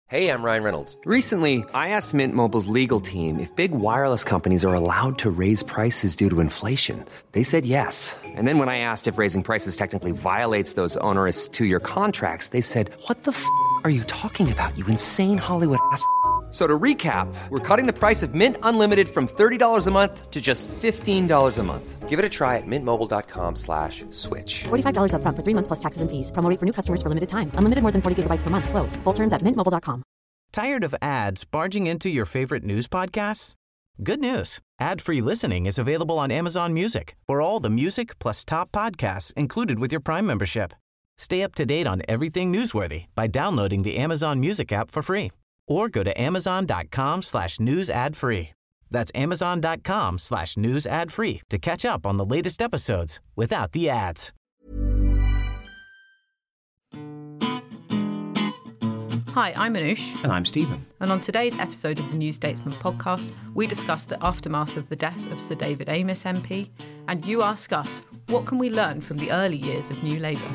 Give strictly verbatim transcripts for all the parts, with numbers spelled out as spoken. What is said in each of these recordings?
Hey, I'm Ryan Reynolds. Recently, I asked Mint Mobile's legal team if big wireless companies are allowed to raise prices due to inflation. They said yes. And then when I asked if raising prices technically violates those onerous two-year contracts, they said, what the f*** are you talking about, you insane Hollywood ass f- So to recap, we're cutting the price of Mint Unlimited from thirty dollars a month to just fifteen dollars a month. Give it a try at mintmobile.com slash switch. forty-five dollars up front for three months plus taxes and fees. Promo rate for new customers for limited time. Unlimited more than forty gigabytes per month. Slows full terms at mint mobile dot com. Tired of ads barging into your favorite news podcasts? Good news. Ad-free listening is available on Amazon Music for all the music plus top podcasts included with your Prime membership. Stay up to date on everything newsworthy by downloading the Amazon Music app for free or go to amazon.com slash news ad free. That's amazon.com slash news ad free to catch up on the latest episodes without the ads. Hi, I'm Anoush. And I'm Stephen. And on today's episode of the New Statesman podcast, we discuss the aftermath of the death of Sir David Amess M P, and you ask us, what can we learn from the early years of New Labour?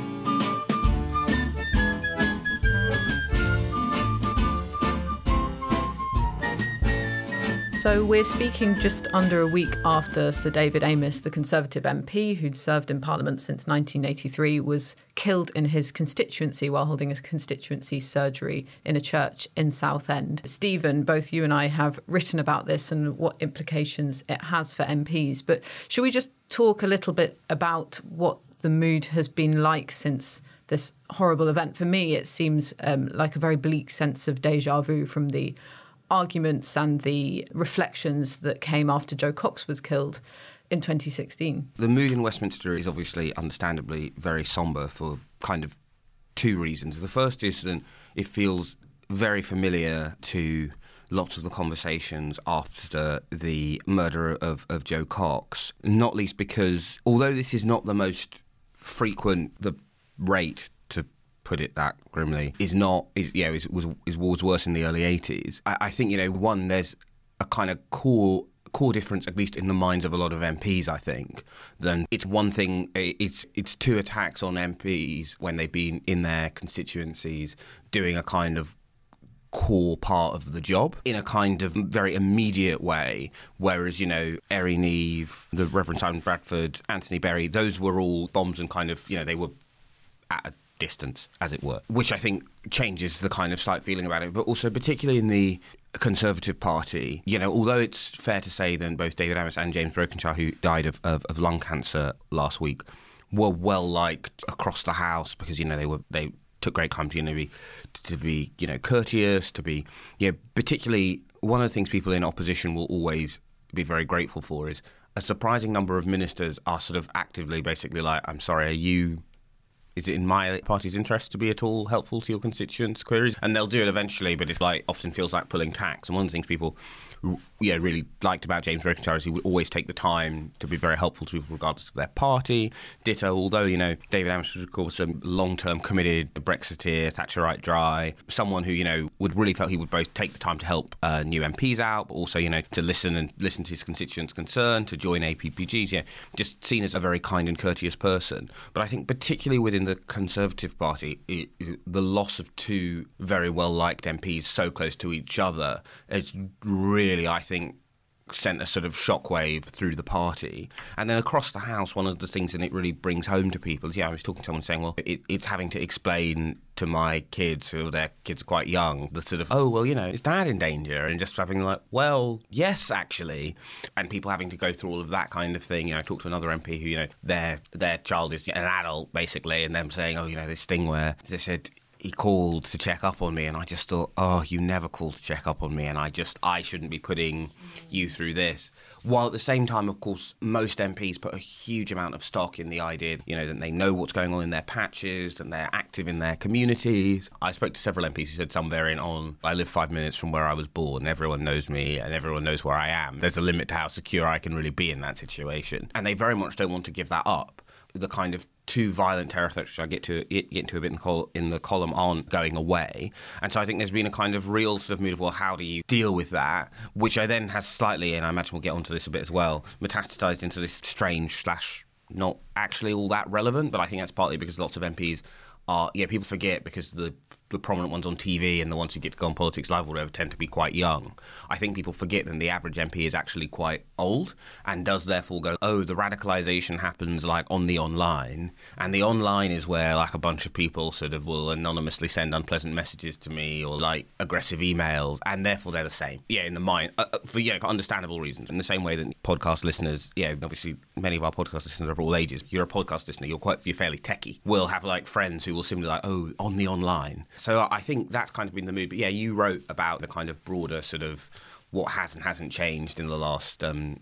So we're speaking just under a week after Sir David Amess, the Conservative M P who'd served in Parliament since nineteen eighty-three, was killed in his constituency while holding a constituency surgery in a church in Southend. Stephen, both you and I have written about this and what implications it has for M Ps, but should we just talk a little bit about what the mood has been like since this horrible event? For me, it seems um, like a very bleak sense of déjà vu from the arguments and the reflections that came after Jo Cox was killed in twenty sixteen. The mood in Westminster is obviously understandably very sombre for kind of two reasons. The first is that it feels very familiar to lots of the conversations after the murder of, of Jo Cox, not least because although this is not the most frequent, the rate to put it that grimly, is not, is, you know, is, was, is, was worse in the early eighties. I, I think, you know, one, there's a kind of core core difference, at least in the minds of a lot of M Ps, I think, then it's one thing, it's it's two attacks on M Ps when they've been in their constituencies doing a kind of core part of the job in a kind of very immediate way, whereas, you know, Erin Neve, the Reverend Simon Bradford, Anthony Berry, those were all bombs and kind of, you know, they were at a distance, as it were, which I think changes the kind of slight feeling about it. But also, particularly in the Conservative Party, you know, although it's fair to say that both David Amess and James Brokenshire, who died of, of, of lung cancer last week, were well liked across the House because, you know, they were they took great time to, you know, be, to be, you know, courteous, to be, you know, particularly one of the things people in opposition will always be very grateful for is a surprising number of ministers are sort of actively basically like, I'm sorry, are you... is it in my party's interest to be at all helpful to your constituents' queries? And they'll do it eventually, but it's like often feels like pulling tax. And one of the things people, you know, really liked about James Brokenshire is he would always take the time to be very helpful to people regardless of their party. Ditto, although, you know, David Amess was, of course, a long-term committed Brexiteer, Thatcherite dry, someone who, you know, would really felt he would both take the time to help uh, new M Ps out, but also, you know, to listen and listen to his constituents' concern, to join A P P Gs, you know, just seen as a very kind and courteous person. But I think particularly within the Conservative Party, it, it, the loss of two very well-liked M Ps so close to each other has really, I think, sent a sort of shockwave through the party. And then across the House, one of the things that it really brings home to people is, yeah, I was talking to someone saying, well, it, it's having to explain to my kids, who their kids are quite young, the sort of, oh, well, you know, is Dad in danger? And just having like, well, yes, actually. And people having to go through all of that kind of thing. You know, I talked to another M P who, you know, their their child is an adult, basically, and them saying, oh, you know, this thing where they said, he called to check up on me, and I just thought, oh, you never called to check up on me, and I just, I shouldn't be putting you through this. While at the same time, of course, most M Ps put a huge amount of stock in the idea, you know, that they know what's going on in their patches, and they're active in their communities. I spoke to several M Ps who said some variant on, I live five minutes from where I was born, everyone knows me, and everyone knows where I am. There's a limit to how secure I can really be in that situation. And they very much don't want to give that up. The kind of two violent terror threats, which I get to get into a bit in the, col- in the column, aren't going away. And so I think there's been a kind of real sort of mood of, well, how do you deal with that? Which I then has slightly, and I imagine we'll get onto this a bit as well, metastasised into this strange slash not actually all that relevant. But I think that's partly because lots of M Ps are, yeah, people forget because the the prominent ones on T V and the ones who get to go on Politics Live or whatever tend to be quite young. I think people forget that the average M P is actually quite old and does therefore go, oh, the radicalisation happens like on the online, and the online is where like a bunch of people sort of will anonymously send unpleasant messages to me or like aggressive emails, and therefore they're the same. Yeah, in the mind, uh, for yeah, understandable reasons. In the same way that podcast listeners, yeah, obviously many of our podcast listeners are of all ages. You're a podcast listener, you're quite you're fairly techie. We'll have like friends who will simply like, oh, on the online. So I think that's kind of been the move. But yeah, you wrote about the kind of broader sort of what has and hasn't changed in the last um,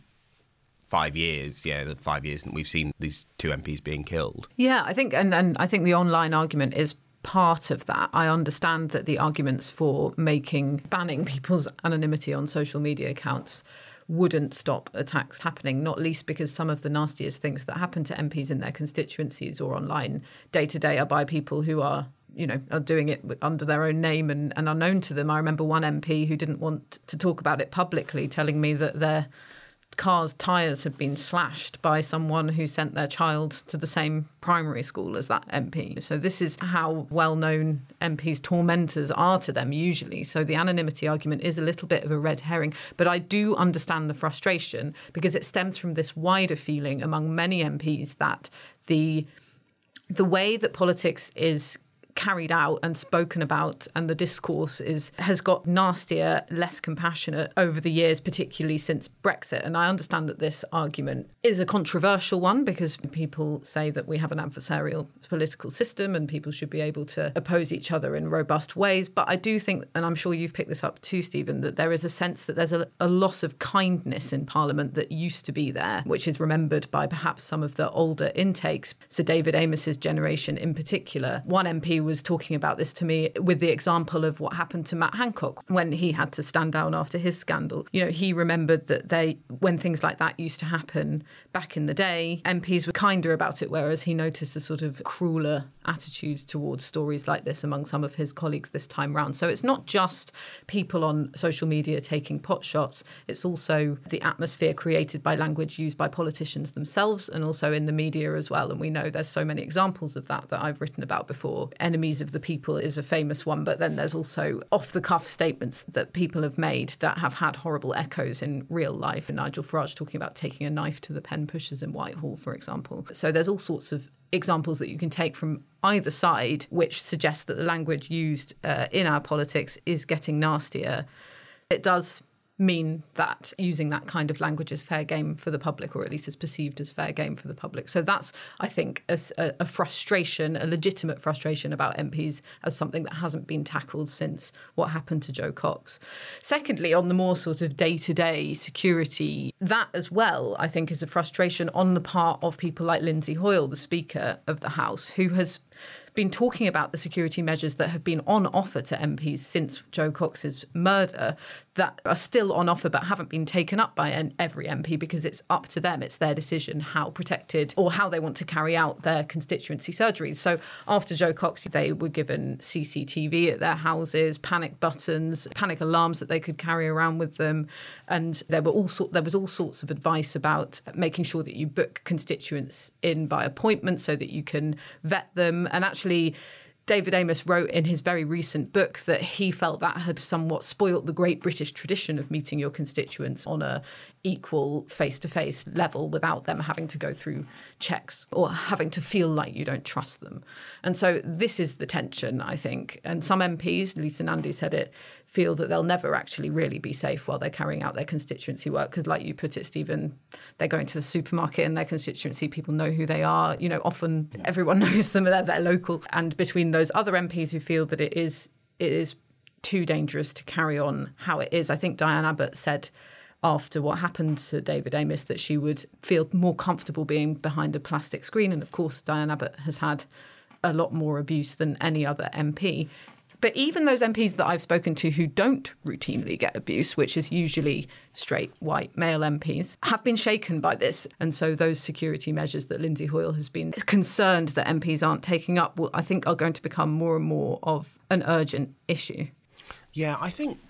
five years. Yeah, the five years that we've seen these two M Ps being killed. Yeah, I think, and, and I think the online argument is part of that. I understand that the arguments for making, banning people's anonymity on social media accounts wouldn't stop attacks happening, not least because some of the nastiest things that happen to M Ps in their constituencies or online day to day are by people who are, you know, are doing it under their own name and, and are known to them. I remember one M P who didn't want to talk about it publicly telling me that their car's tyres had been slashed by someone who sent their child to the same primary school as that M P. So this is how well-known M Ps' tormentors are to them usually. So the anonymity argument is a little bit of a red herring. But I do understand the frustration because it stems from this wider feeling among many M Ps that the the way that politics is carried out and spoken about and the discourse is has got nastier, less compassionate over the years, particularly since Brexit. And I understand that this argument is a controversial one because people say that we have an adversarial political system and people should be able to oppose each other in robust ways. But I do think, and I'm sure you've picked this up too, Stephen, that there is a sense that there's a, a loss of kindness in Parliament that used to be there, which is remembered by perhaps some of the older intakes. Sir David Amess's generation in particular. One M P was talking about this to me with the example of what happened to Matt Hancock when he had to stand down after his scandal. You know, he remembered that they, when things like that used to happen back in the day, M Ps were kinder about it, whereas he noticed a sort of crueler attitude towards stories like this among some of his colleagues this time round. So it's not just people on social media taking pot shots, it's also the atmosphere created by language used by politicians themselves and also in the media as well. And we know there's so many examples of that that I've written about before. Enemies of the people is a famous one, but then there's also off-the-cuff statements that people have made that have had horrible echoes in real life. And Nigel Farage talking about taking a knife to the pen pushers in Whitehall, for example. So there's all sorts of examples that you can take from either side which suggest that the language used uh, in our politics is getting nastier. It does mean that using that kind of language is fair game for the public, or at least is perceived as fair game for the public. So that's, I think, a, a frustration, a legitimate frustration about M Ps as something that hasn't been tackled since what happened to Jo Cox. Secondly, on the more sort of day-to-day security, that as well, I think, is a frustration on the part of people like Lindsay Hoyle, the Speaker of the House, who has been talking about the security measures that have been on offer to M Ps since Jo Cox's murder that are still on offer but haven't been taken up by an, every M P because it's up to them. It's their decision how protected or how they want to carry out their constituency surgeries. So after Jo Cox, they were given C C T V at their houses, panic buttons, panic alarms that they could carry around with them. And there were all sort, there was all sorts of advice about making sure that you book constituents in by appointment so that you can vet them. And actually, David Amess wrote in his very recent book that he felt that had somewhat spoilt the great British tradition of meeting your constituents on a equal face-to-face level without them having to go through checks or having to feel like you don't trust them. And so this is the tension, I think. And some M Ps, Lisa Nandy said it, feel that they'll never actually really be safe while they're carrying out their constituency work. Because like you put it, Stephen, they're going to the supermarket in their constituency. People know who they are. You know, often everyone knows them. They're, they're local. And between those other M Ps who feel that it is it is too dangerous to carry on how it is, I think Diane Abbott said after what happened to David Amess that she would feel more comfortable being behind a plastic screen. And of course, Diane Abbott has had a lot more abuse than any other M P. But even those M Ps that I've spoken to who don't routinely get abuse, which is usually straight, white, male M Ps, have been shaken by this. And so those security measures that Lindsay Hoyle has been concerned that M Ps aren't taking up, will, I think, are going to become more and more of an urgent issue. Yeah, I think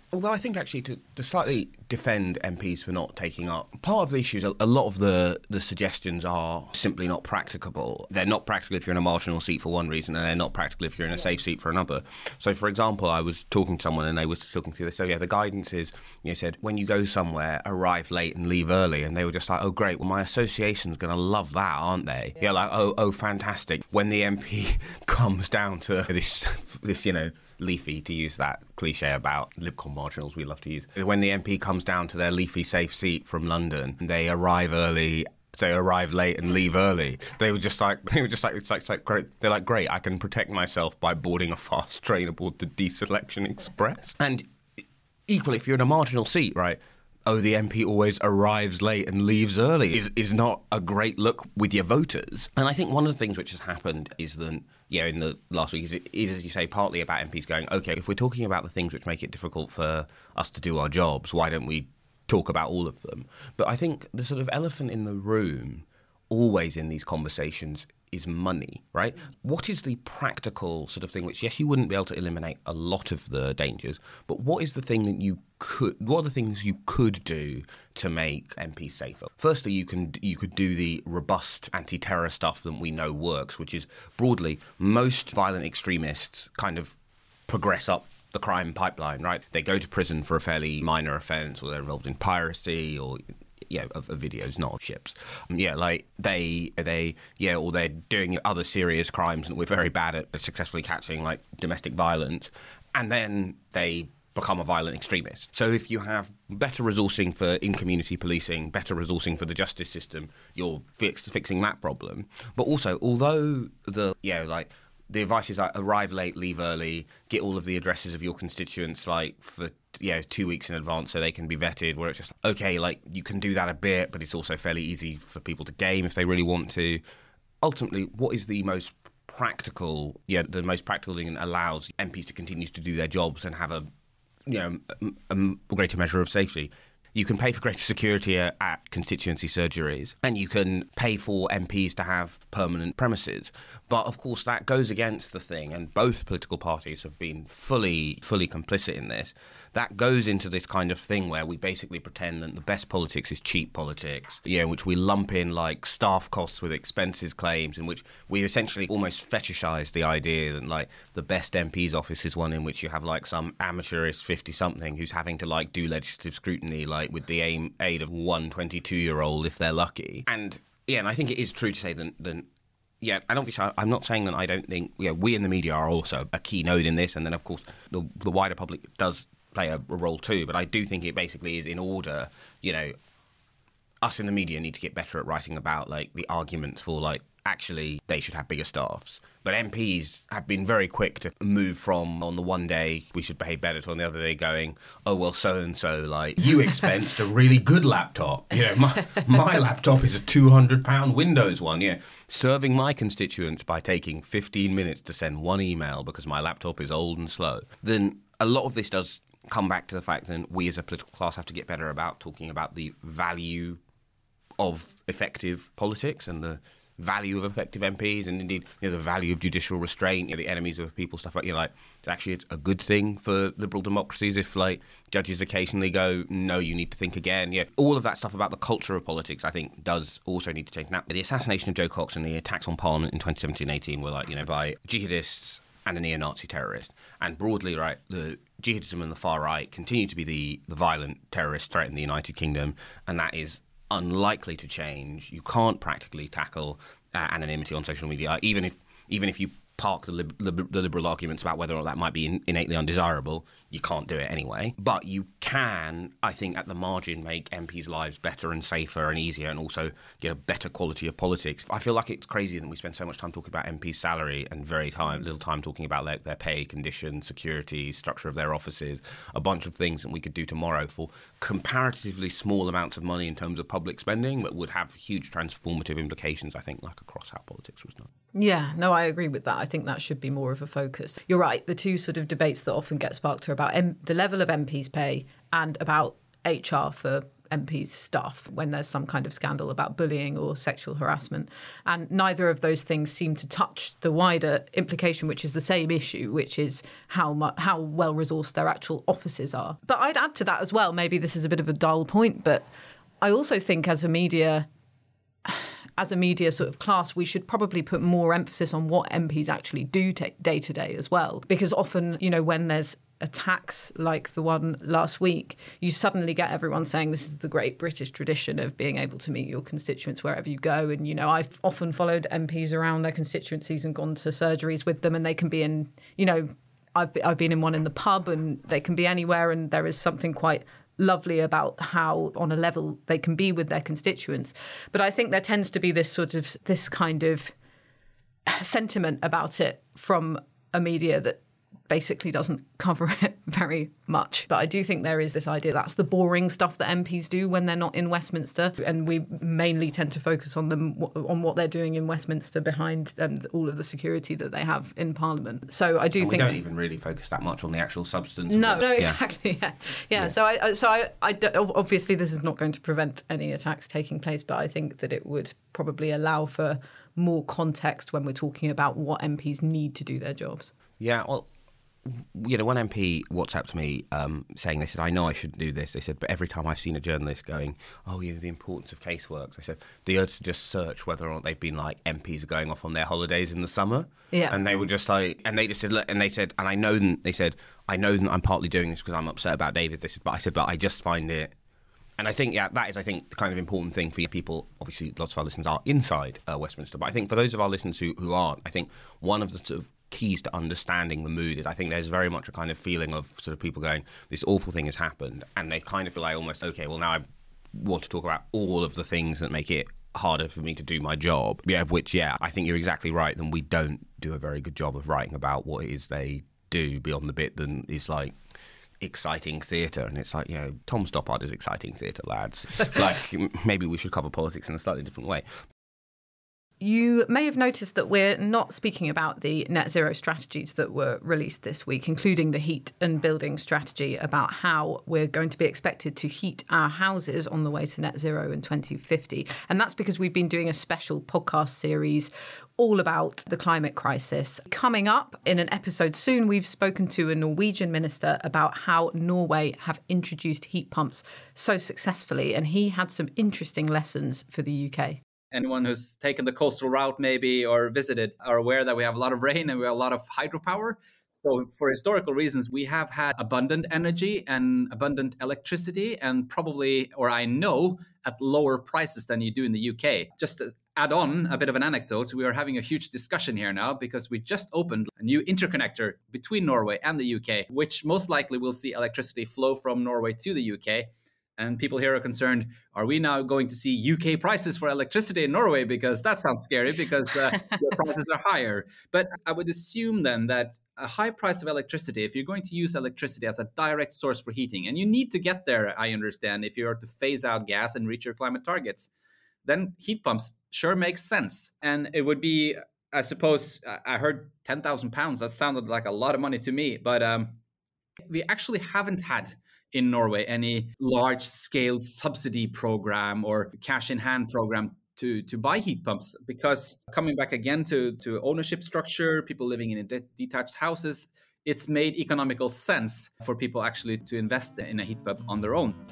Although I think actually to, to slightly defend M Ps for not taking up, part of the issue is a, a lot of the, the suggestions are simply not practicable. They're not practical if you're in a marginal seat for one reason, and they're not practical if you're in a safe seat for another. So, for example, I was talking to someone and they were talking through this. So, yeah, the guidance is, you know, said, when you go somewhere, arrive late and leave early. And they were just like, oh, great, well, my association's going to love that, aren't they? Yeah, yeah like, oh, oh, fantastic. When the M P comes down to this, this, you know, leafy, to use that cliche about Libcon marginals we love to use. When the M P comes down to their leafy safe seat from London, they arrive early, they arrive late and leave early. They were just like, they were just like, it's like, it's like great. They're like, great, I can protect myself by boarding a fast train aboard the Deselection Express. And equally, if you're in a marginal seat, right, oh, the M P always arrives late and leaves early is, is not a great look with your voters. And I think one of the things which has happened is that, yeah, in the last week, is, is, as you say, partly about M Ps going, OK, if we're talking about the things which make it difficult for us to do our jobs, why don't we talk about all of them? But I think the sort of elephant in the room always in these conversations is money, right? What is the practical sort of thing which, yes, you wouldn't be able to eliminate a lot of the dangers, but what is the thing that you could, what are the things you could do to make M Ps safer? Firstly, you can you could do the robust anti-terror stuff that we know works, which is broadly most violent extremists kind of progress up the crime pipeline, right? They go to prison for a fairly minor offence, or they're involved in piracy, or yeah, of, of videos, not of ships. Um, yeah, like they, they, yeah, or they're doing other serious crimes, and we're very bad at successfully catching, like domestic violence, and then they become a violent extremist. So if you have better resourcing for in-community policing, better resourcing for the justice system, you're fix, fixing that problem. But also, although the, yeah, like, the advice is like arrive late, leave early, get all of the addresses of your constituents like for you know, two weeks in advance so they can be vetted, where it's just, okay, like you can do that a bit, but it's also fairly easy for people to game if they really want to. Ultimately, what is the most practical, yeah, the most practical thing that allows M Ps to continue to do their jobs and have a, you know, a, a greater measure of safety? You can pay for greater security at constituency surgeries, and you can pay for M Ps to have permanent premises. But of course, that goes against the thing, and both political parties have been fully, fully complicit in this. That goes into this kind of thing where we basically pretend that the best politics is cheap politics, you know, which we lump in like staff costs with expenses claims, in which we essentially almost fetishize the idea that like the best M P's office is one in which you have like some amateurist fifty-something who's having to like do legislative scrutiny like with the aim, aid of one twenty-two-year-old if they're lucky. And yeah, and I think it is true to say that, that yeah, and obviously I'm not saying that I don't think, yeah, we in the media are also a key node in this, and then of course the the wider public does play a, a role too, but I do think it basically is in order, you know, us in the media need to get better at writing about like the arguments for like actually they should have bigger staffs. But M Ps have been very quick to move from on the one day we should behave better to on the other day going, oh, well, so-and-so, like, you expensed a really good laptop. You know, my, my laptop is a two hundred pound Windows one, yeah. Serving my constituents by taking fifteen minutes to send one email because my laptop is old and slow. Then a lot of this does come back to the fact that we as a political class have to get better about talking about the value of effective politics and the value of effective M Ps, and indeed, you know, the value of judicial restraint, you know, the enemies of people, stuff like, you know, like, actually it's a good thing for liberal democracies if, like, judges occasionally go, no, you need to think again. Yeah, all of that stuff about the culture of politics, I think, does also need to change. Now, the assassination of Jo Cox and the attacks on Parliament in twenty seventeen eighteen were, like, you know, by jihadists and a neo-Nazi terrorist. And broadly, right, the jihadism and the far right continue to be the, the violent terrorist threat in the United Kingdom, and that is unlikely to change. You can't practically tackle uh, anonymity on social media, even if even if you park the, lib- lib- the liberal arguments about whether or not that might be in- innately undesirable. You can't do it anyway. But you can, I think, at the margin, make M Ps' lives better and safer and easier, and also get a better quality of politics. I feel like it's crazy that we spend so much time talking about M Ps' salary and very time, little time talking about like, their pay, conditions, security, structure of their offices, a bunch of things that we could do tomorrow for comparatively small amounts of money in terms of public spending, but would have huge transformative implications, I think, like across how politics was done. Yeah, no, I agree with that. I think that should be more of a focus. You're right. The two sort of debates that often get sparked are about M- the level of M Ps' pay and about H R for M P's stuff when there's some kind of scandal about bullying or sexual harassment. And neither of those things seem to touch the wider implication, which is the same issue, which is how mu- how well-resourced their actual offices are. But I'd add to that as well, maybe this is a bit of a dull point, but I also think as a media... as a media sort of class, we should probably put more emphasis on what M Ps actually do t- day to day as well. Because often, you know, when there's attacks like the one last week, you suddenly get everyone saying this is the great British tradition of being able to meet your constituents wherever you go. And, you know, I've often followed M Ps around their constituencies and gone to surgeries with them, and they can be in, you know, I've, I've been in one in the pub, and they can be anywhere, and there is something quite lovely about how on a level they can be with their constituents. But I think there tends to be this sort of this kind of sentiment about it from a media that basically doesn't cover it very much. But I do think there is this idea that's the boring stuff that M Ps do when they're not in Westminster, and we mainly tend to focus on them on what they're doing in Westminster behind um, all of the security that they have in Parliament. So I do and think we don't even really focus that much on the actual substance. No, of no, it. exactly. Yeah. Yeah, yeah. So I, so I, I, obviously this is not going to prevent any attacks taking place, but I think that it would probably allow for more context when we're talking about what M Ps need to do their jobs. Yeah, well, you know, one M P WhatsApped to me um, saying, they said, I know I shouldn't do this. They said, but every time I've seen a journalist going, oh, yeah, the importance of caseworks, I said, the urge to just search whether or not they've been like M Ps are going off on their holidays in the summer. Yeah. And they were just like, and they just said, look, and they said, and I know them, they said, I know that I'm partly doing this because I'm upset about David. They said, but I said, but I just find it. And I think, yeah, that is, I think, the kind of important thing for people. Obviously, lots of our listeners are inside uh, Westminster. But I think for those of our listeners who, who aren't, I think one of the sort of keys to understanding the mood is I think there's very much a kind of feeling of sort of people going, this awful thing has happened. And they kind of feel like almost, okay, well, now I want to talk about all of the things that make it harder for me to do my job. Yeah, of which, yeah, I think you're exactly right. Then we don't do a very good job of writing about what it is they do beyond the bit that is like exciting theatre. And it's like, you know, Tom Stoppard is exciting theatre, lads. Like, maybe we should cover politics in a slightly different way. You may have noticed that we're not speaking about the net zero strategies that were released this week, including the heat and building strategy about how we're going to be expected to heat our houses on the way to net zero in twenty fifty. And that's because we've been doing a special podcast series all about the climate crisis. Coming up in an episode soon, we've spoken to a Norwegian minister about how Norway have introduced heat pumps so successfully, and he had some interesting lessons for the U K. Anyone who's taken the coastal route maybe or visited are aware that we have a lot of rain and we have a lot of hydropower. So for historical reasons, we have had abundant energy and abundant electricity, and probably, or I know, at lower prices than you do in the U K. Just to add on a bit of an anecdote, we are having a huge discussion here now because we just opened a new interconnector between Norway and the U K, which most likely will see electricity flow from Norway to the U K. And people here are concerned, are we now going to see U K prices for electricity in Norway? Because that sounds scary because uh, the prices are higher. But I would assume then that a high price of electricity, if you're going to use electricity as a direct source for heating, and you need to get there, I understand, if you are to phase out gas and reach your climate targets, then heat pumps sure makes sense. And it would be, I suppose, I heard ten thousand pounds. That sounded like a lot of money to me. But um, we actually haven't had in Norway any large-scale subsidy program or cash-in-hand program to, to buy heat pumps, because coming back again to, to ownership structure, people living in de- detached houses, it's made economical sense for people actually to invest in a heat pump on their own.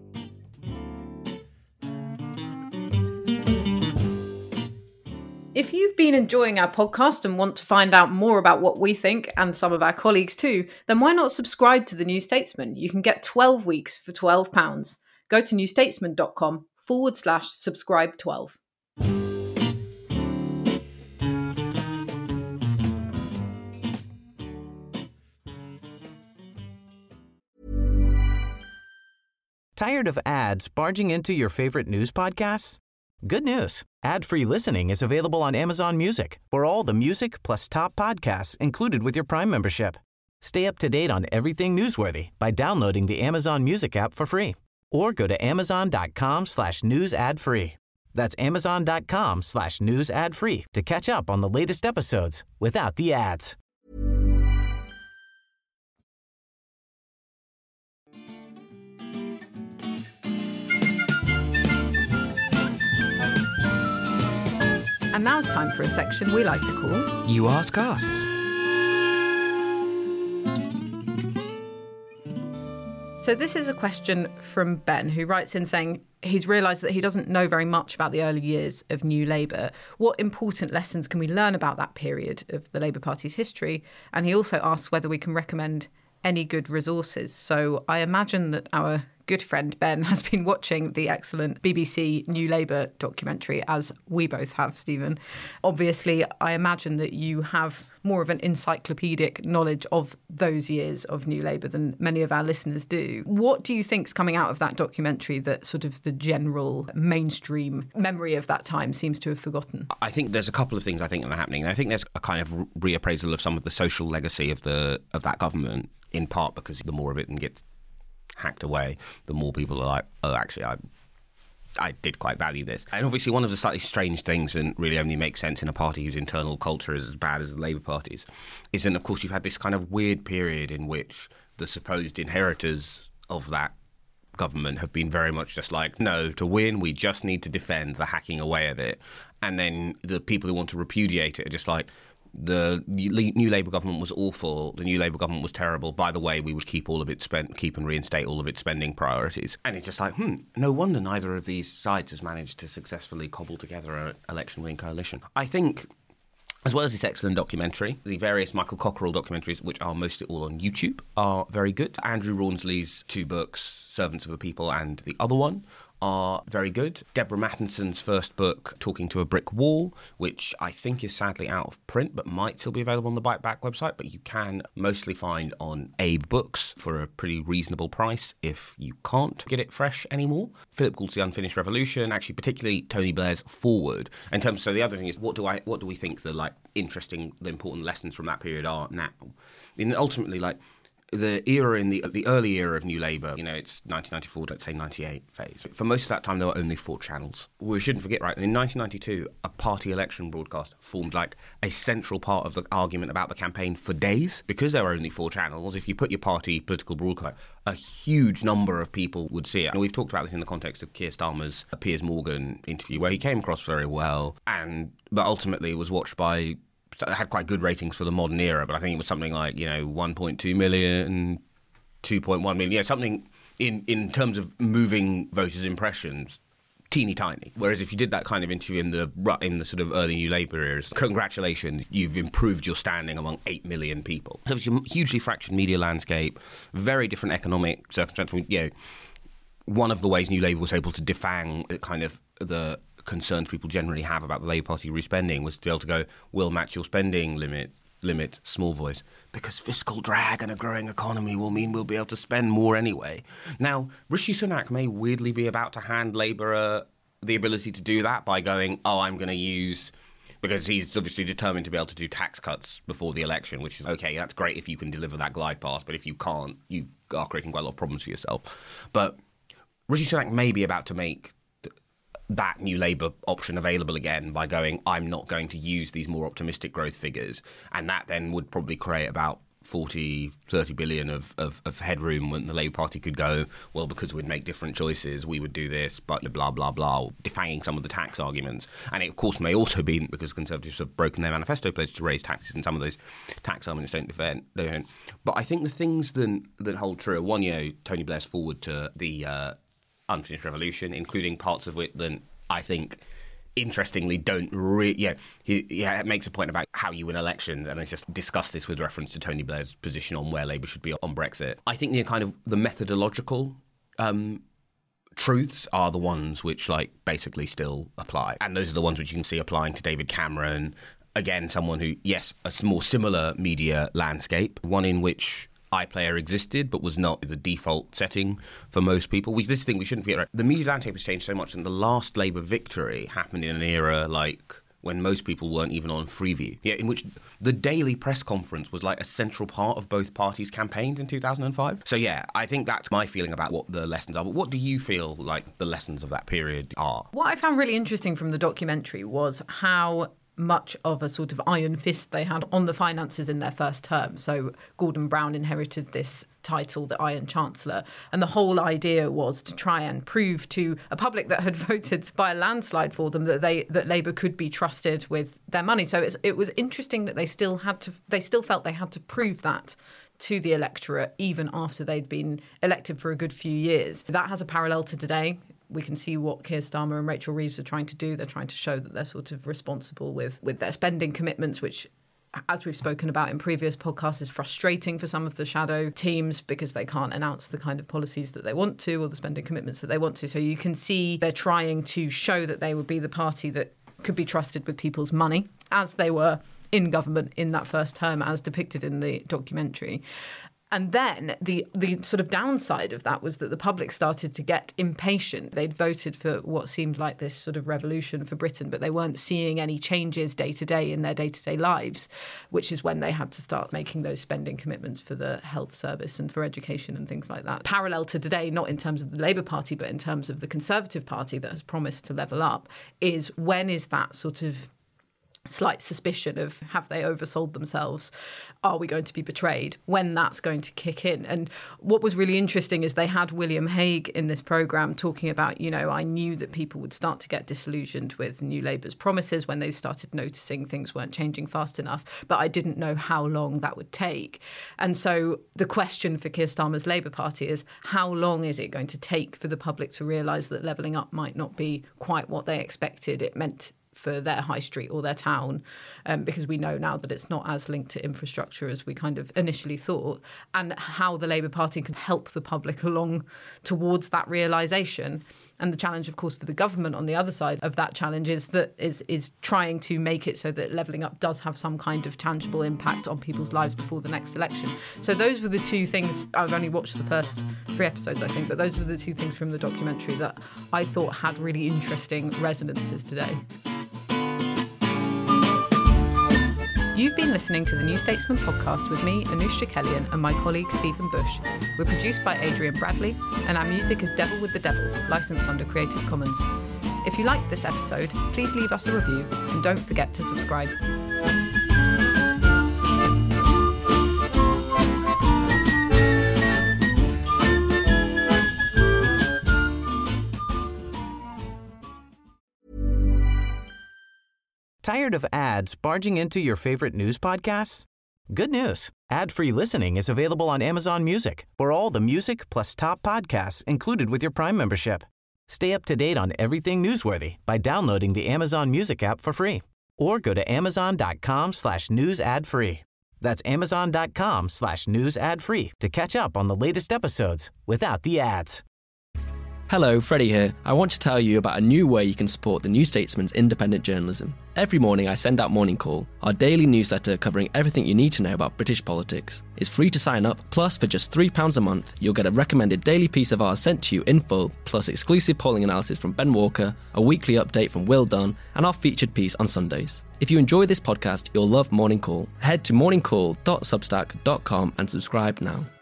If you've been enjoying our podcast and want to find out more about what we think, and some of our colleagues too, then why not subscribe to The New Statesman? You can get twelve weeks for twelve pounds. Go to newstatesman.com forward slash subscribe 12. Tired of ads barging into your favorite news podcasts? Good news. Ad-free listening is available on Amazon Music for all the music plus top podcasts included with your Prime membership. Stay up to date on everything newsworthy by downloading the Amazon Music app for free or go to amazon.com slash news ad free. That's amazon.com slash news ad free to catch up on the latest episodes without the ads. And now it's time for a section we like to call You Ask Us. So this is a question from Ben, who writes in saying he's realised that he doesn't know very much about the early years of New Labour. What important lessons can we learn about that period of the Labour Party's history? And he also asks whether we can recommend any good resources. So I imagine that our good friend Ben has been watching the excellent B B C New Labour documentary, as we both have, Stephen. Obviously, I imagine that you have more of an encyclopedic knowledge of those years of New Labour than many of our listeners do. What do you think's coming out of that documentary that sort of the general mainstream memory of that time seems to have forgotten? I think there's a couple of things I think that are happening. I think there's a kind of reappraisal of some of the social legacy of the of that government, in part because the more of it gets hacked away, the more people are like, oh, actually, I I did quite value this. And obviously one of the slightly strange things, and really only makes sense in a party whose internal culture is as bad as the Labour Party's, is that, of course, you've had this kind of weird period in which the supposed inheritors of that government have been very much just like, no, to win, we just need to defend the hacking away of it. And then the people who want to repudiate it are just like, the new Labour government was awful. The new Labour government was terrible. By the way, we would keep all of its spend, keep and reinstate all of its spending priorities. And it's just like, hmm, no wonder neither of these sides has managed to successfully cobble together an election-winning coalition. I think, as well as this excellent documentary, the various Michael Cockerell documentaries, which are mostly all on YouTube, are very good. Andrew Rawnsley's two books, Servants of the People and the other one, are very good. Deborah Mattinson's first book, Talking to a Brick Wall, which I think is sadly out of print but might still be available on the Bite Back website, but you can mostly find on Abe Books for a pretty reasonable price if you can't get it fresh anymore. Philip Gould's The Unfinished Revolution, actually particularly Tony Blair's Forward. In terms, so the other thing is, what do I what do we think the like interesting, the important lessons from that period are now? And ultimately, like, the era in the the early era of New Labour, you know, it's nineteen ninety-four to, let's say, ninety-eight phase. For most of that time, there were only four channels. We shouldn't forget, right, in nineteen ninety-two, a party election broadcast formed like a central part of the argument about the campaign for days. Because there were only four channels, if you put your party political broadcast, a huge number of people would see it. And we've talked about this in the context of Keir Starmer's Piers Morgan interview, where he came across very well, and but ultimately was watched by... had quite good ratings for the modern era, but I think it was something like, you know, one point two million, two point one million, yeah, something in, in terms of moving voters' impressions, teeny tiny. Whereas if you did that kind of interview in the in the sort of early New Labour eras, congratulations, you've improved your standing among eight million people. So it's a hugely fractured media landscape, very different economic circumstances. You know, one of the ways New Labour was able to defang the kind of the concerns people generally have about the Labour Party respending was to be able to go, we'll match your spending limit, limit, small voice, because fiscal drag and a growing economy will mean we'll be able to spend more anyway. Now, Rishi Sunak may weirdly be about to hand Labour uh, the ability to do that by going, oh, I'm going to use... because he's obviously determined to be able to do tax cuts before the election, which is, okay, that's great if you can deliver that glide path, but if you can't, you are creating quite a lot of problems for yourself. But Rishi Sunak may be about to make that New Labour option available again by going, I'm not going to use these more optimistic growth figures. And that then would probably create about forty, thirty billion of, of, of headroom when the Labour Party could go, well, because we'd make different choices, we would do this, but blah, blah, blah, defanging some of the tax arguments. And it, of course, may also be because Conservatives have broken their manifesto pledge to raise taxes, and some of those tax arguments don't defend. Don't. But I think the things that, that hold true are, one, you know, Tony Blair's forward to the... Uh, Unfinished Revolution, including parts of it that I think, interestingly, don't really... Yeah, he yeah, makes a point about how you win elections, and I just discussed this with reference to Tony Blair's position on where Labour should be on Brexit. I think the kind of the methodological um, truths are the ones which, like, basically still apply. And those are the ones which you can see applying to David Cameron. Again, someone who, yes, a more similar media landscape, one in which iPlayer existed, but was not the default setting for most people. We, this thing we shouldn't forget, right? The media landscape has changed so much, and the last Labour victory happened in an era like when most people weren't even on Freeview, yeah, in which the daily press conference was like a central part of both parties' campaigns in two thousand five. So yeah, I think that's my feeling about what the lessons are. But what do you feel like the lessons of that period are? What I found really interesting from the documentary was how much of a sort of iron fist they had on the finances in their first term. So Gordon Brown inherited this title, the Iron Chancellor, and the whole idea was to try and prove to a public that had voted by a landslide for them that they that Labour could be trusted with their money. So it's, it was interesting that they still had to they still felt they had to prove that to the electorate even after they'd been elected for a good few years. That has a parallel to today. We can see what Keir Starmer and Rachel Reeves are trying to do. They're trying to show that they're sort of responsible with, with their spending commitments, which, as we've spoken about in previous podcasts, is frustrating for some of the shadow teams because they can't announce the kind of policies that they want to or the spending commitments that they want to. So you can see they're trying to show that they would be the party that could be trusted with people's money, as they were in government in that first term, as depicted in the documentary. And then the the sort of downside of that was that the public started to get impatient. They'd voted for what seemed like this sort of revolution for Britain, but they weren't seeing any changes day to day in their day-to-day lives, which is when they had to start making those spending commitments for the health service and for education and things like that. Parallel to today, not in terms of the Labour Party, but in terms of the Conservative Party that has promised to level up, is when is that sort of slight suspicion of have they oversold themselves? Are we going to be betrayed? When that's going to kick in? And what was really interesting is they had William Hague in this programme talking about, you know, I knew that people would start to get disillusioned with New Labour's promises when they started noticing things weren't changing fast enough, but I didn't know how long that would take. And so the question for Keir Starmer's Labour Party is how long is it going to take for the public to realise that levelling up might not be quite what they expected it meant for their high street or their town, um, because we know now that it's not as linked to infrastructure as we kind of initially thought, and how the Labour Party can help the public along towards that realisation. And the challenge, of course, for the government on the other side of that challenge is that is is trying to make it so that levelling up does have some kind of tangible impact on people's lives before the next election. So those were the two things. I've only watched the first three episodes, I think, but those were the two things from the documentary that I thought had really interesting resonances today. You've been listening to the New Statesman podcast with me, Anoosh Chakelian, and my colleague Stephen Bush. We're produced by Adrian Bradley, and our music is Devil with the Devil, licensed under Creative Commons. If you liked this episode, please leave us a review, and don't forget to subscribe. Tired of ads barging into your favorite news podcasts? Good news. Ad-free listening is available on Amazon Music for all the music plus top podcasts included with your Prime membership. Stay up to date on everything newsworthy by downloading the Amazon Music app for free or go to amazon.com slash news ad free. That's amazon.com slash news ad free to catch up on the latest episodes without the ads. Hello, Freddie here. I want to tell you about a new way you can support the New Statesman's independent journalism. Every morning I send out Morning Call, our daily newsletter covering everything you need to know about British politics. It's free to sign up, plus for just three pounds a month, you'll get a recommended daily piece of ours sent to you in full, plus exclusive polling analysis from Ben Walker, a weekly update from Will Dunn, and our featured piece on Sundays. If you enjoy this podcast, you'll love Morning Call. Head to morning call dot substack dot com and subscribe now.